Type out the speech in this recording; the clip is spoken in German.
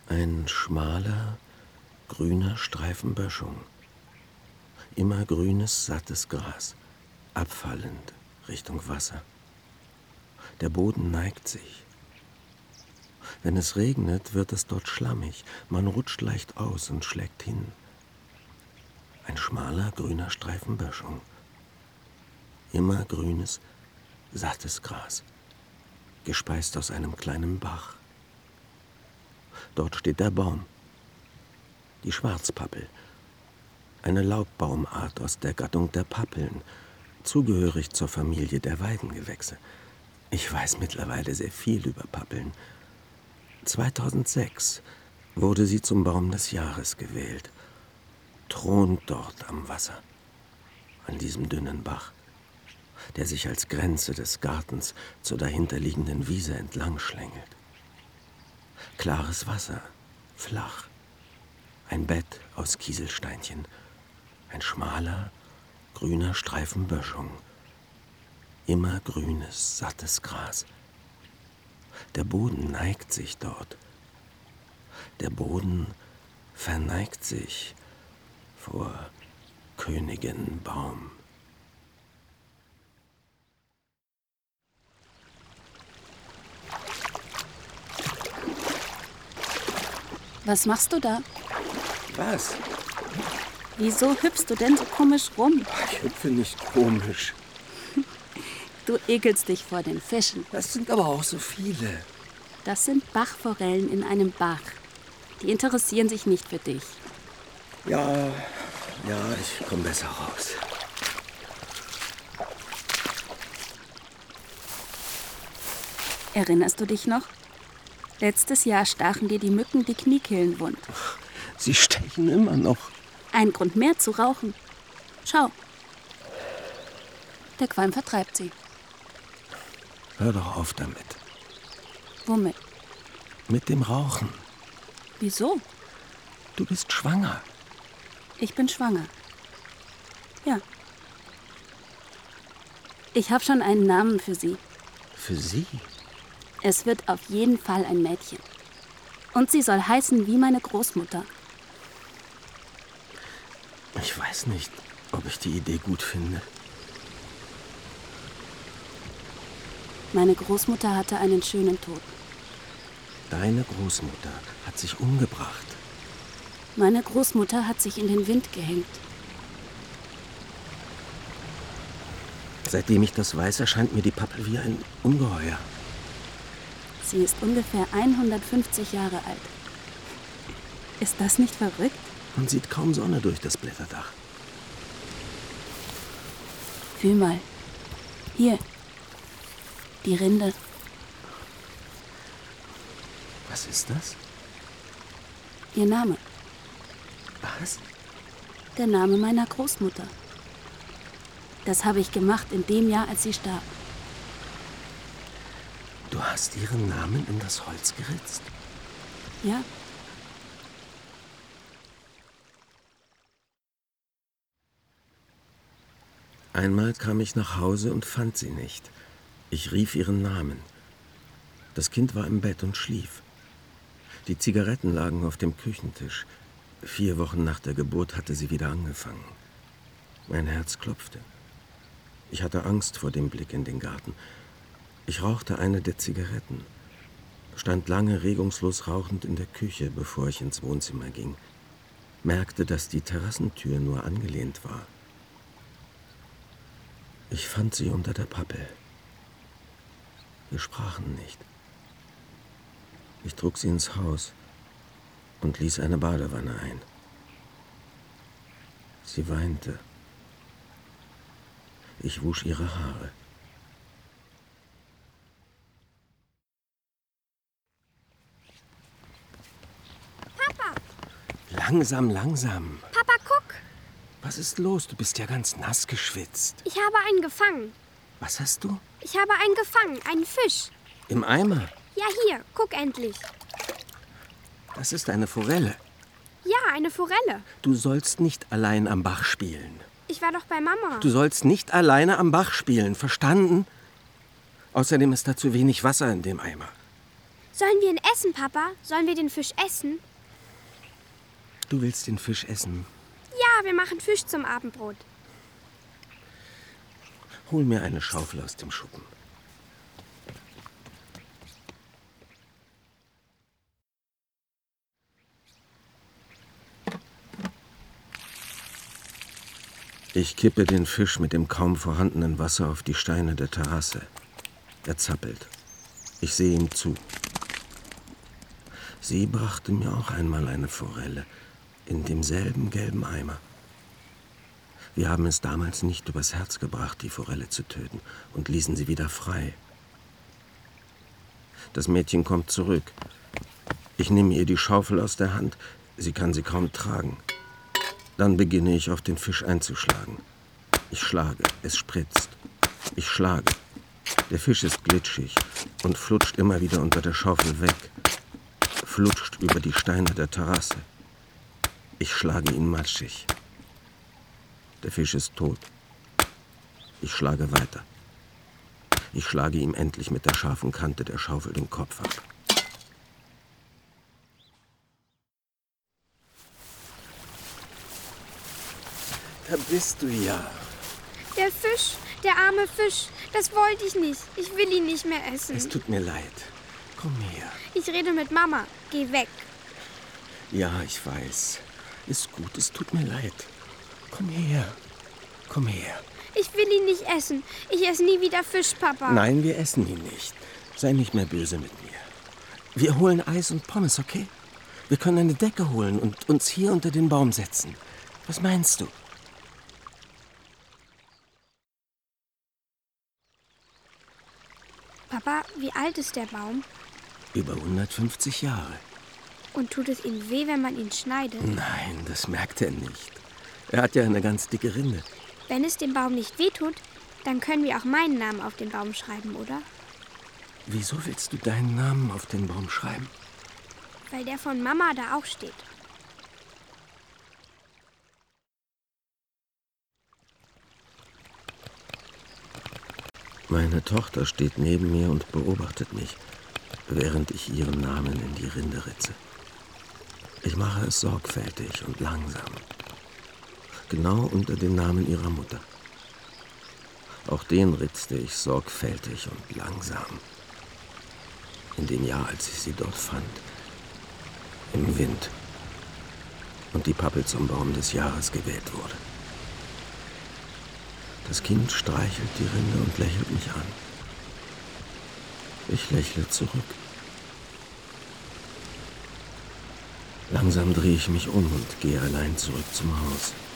Ein schmaler, grüner Streifen Böschung. Immer grünes, sattes Gras, abfallend Richtung Wasser. Der Boden neigt sich. Wenn es regnet, wird es dort schlammig. Man rutscht leicht aus und schlägt hin. Ein schmaler, grüner Streifen Böschung. Immer grünes, sattes Gras, gespeist aus einem kleinen Bach. Dort steht der Baum, die Schwarzpappel, eine Laubbaumart aus der Gattung der Pappeln, zugehörig zur Familie der Weidengewächse. Ich weiß mittlerweile sehr viel über Pappeln. 2006 wurde sie zum Baum des Jahres gewählt. Thront dort am Wasser, an diesem dünnen Bach, der sich als Grenze des Gartens zur dahinterliegenden Wiese entlang schlängelt. Klares Wasser, flach, ein Bett aus Kieselsteinchen, ein schmaler, grüner Streifen Böschung, immer grünes, sattes Gras. Der Boden neigt sich dort. Der Boden verneigt sich vor Königin Baum. Was machst du da? Was? Wieso hüpfst du denn so komisch rum? Ich hüpfe nicht komisch. Du ekelst dich vor den Fischen. Das sind aber auch so viele. Das sind Bachforellen in einem Bach. Die interessieren sich nicht für dich. Ja, ich komme besser raus. Erinnerst du dich noch? Letztes Jahr stachen dir die Mücken die Kniekehlen wund. Sie stechen immer noch. Ein Grund mehr zu rauchen. Schau. Der Qualm vertreibt sie. Hör doch auf damit. Womit? Mit dem Rauchen. Wieso? Du bist schwanger. Ich bin schwanger. Ja. Ich habe schon einen Namen für sie. Für sie? Es wird auf jeden Fall ein Mädchen. Und sie soll heißen wie meine Großmutter. Ich weiß nicht, ob ich die Idee gut finde. Meine Großmutter hatte einen schönen Tod. Deine Großmutter hat sich umgebracht. Meine Großmutter hat sich in den Wind gehängt. Seitdem ich das weiß, erscheint mir die Pappel wie ein Ungeheuer. Sie ist ungefähr 150 Jahre alt. Ist das nicht verrückt? Man sieht kaum Sonne durch das Blätterdach. Fühl mal. Hier. Die Rinde. Was ist das? Ihr Name. Was? Der Name meiner Großmutter. Das habe ich gemacht in dem Jahr, als sie starb. Du hast ihren Namen in das Holz geritzt? Ja. Einmal kam ich nach Hause und fand sie nicht. Ich rief ihren Namen. Das Kind war im Bett und schlief. Die Zigaretten lagen auf dem Küchentisch. 4 Wochen nach der Geburt hatte sie wieder angefangen. Mein Herz klopfte. Ich hatte Angst vor dem Blick in den Garten. Ich rauchte eine der Zigaretten, stand lange regungslos rauchend in der Küche, bevor ich ins Wohnzimmer ging, merkte, dass die Terrassentür nur angelehnt war. Ich fand sie unter der Pappel. Wir sprachen nicht. Ich trug sie ins Haus und ließ eine Badewanne ein. Sie weinte. Ich wusch ihre Haare. Papa! Langsam, langsam. Papa, guck! Was ist los? Du bist ja ganz nass geschwitzt. Ich habe einen gefangen. Was hast du? Ich habe einen gefangen, einen Fisch. Im Eimer? Ja, hier, guck endlich. Das ist eine Forelle. Ja, eine Forelle. Du sollst nicht allein am Bach spielen. Ich war doch bei Mama. Du sollst nicht alleine am Bach spielen, verstanden? Außerdem ist da zu wenig Wasser in dem Eimer. Sollen wir ihn essen, Papa? Sollen wir den Fisch essen? Du willst den Fisch essen? Ja, wir machen Fisch zum Abendbrot. Hol mir eine Schaufel aus dem Schuppen. Ich kippe den Fisch mit dem kaum vorhandenen Wasser auf die Steine der Terrasse. Er zappelt. Ich sehe ihm zu. Sie brachte mir auch einmal eine Forelle in demselben gelben Eimer. Wir haben es damals nicht übers Herz gebracht, die Forelle zu töten, und ließen sie wieder frei. Das Mädchen kommt zurück. Ich nehme ihr die Schaufel aus der Hand. Sie kann sie kaum tragen. Dann beginne ich, auf den Fisch einzuschlagen. Ich schlage, es spritzt. Ich schlage. Der Fisch ist glitschig und flutscht immer wieder unter der Schaufel weg. Flutscht über die Steine der Terrasse. Ich schlage ihn matschig. Der Fisch ist tot. Ich schlage weiter. Ich schlage ihm endlich mit der scharfen Kante der Schaufel den Kopf ab. Da bist du ja. Der Fisch, der arme Fisch, das wollte ich nicht. Ich will ihn nicht mehr essen. Es tut mir leid. Komm her. Ich rede mit Mama. Geh weg. Ja, ich weiß. Ist gut, es tut mir leid. Komm her. Komm her. Ich will ihn nicht essen. Ich esse nie wieder Fisch, Papa. Nein, wir essen ihn nicht. Sei nicht mehr böse mit mir. Wir holen Eis und Pommes, okay? Wir können eine Decke holen und uns hier unter den Baum setzen. Was meinst du? Papa, wie alt ist der Baum? Über 150 Jahre. Und tut es ihm weh, wenn man ihn schneidet? Nein, das merkt er nicht. Er hat ja eine ganz dicke Rinde. Wenn es dem Baum nicht wehtut, dann können wir auch meinen Namen auf den Baum schreiben, oder? Wieso willst du deinen Namen auf den Baum schreiben? Weil der von Mama da auch steht. Meine Tochter steht neben mir und beobachtet mich, während ich ihren Namen in die Rinde ritze. Ich mache es sorgfältig und langsam. Genau unter den Namen ihrer Mutter. Auch den ritzte ich sorgfältig und langsam. In dem Jahr, als ich sie dort fand. Im Wind. Und die Pappel zum Baum des Jahres gewählt wurde. Das Kind streichelt die Rinde und lächelt mich an. Ich lächle zurück. Langsam drehe ich mich um und gehe allein zurück zum Haus.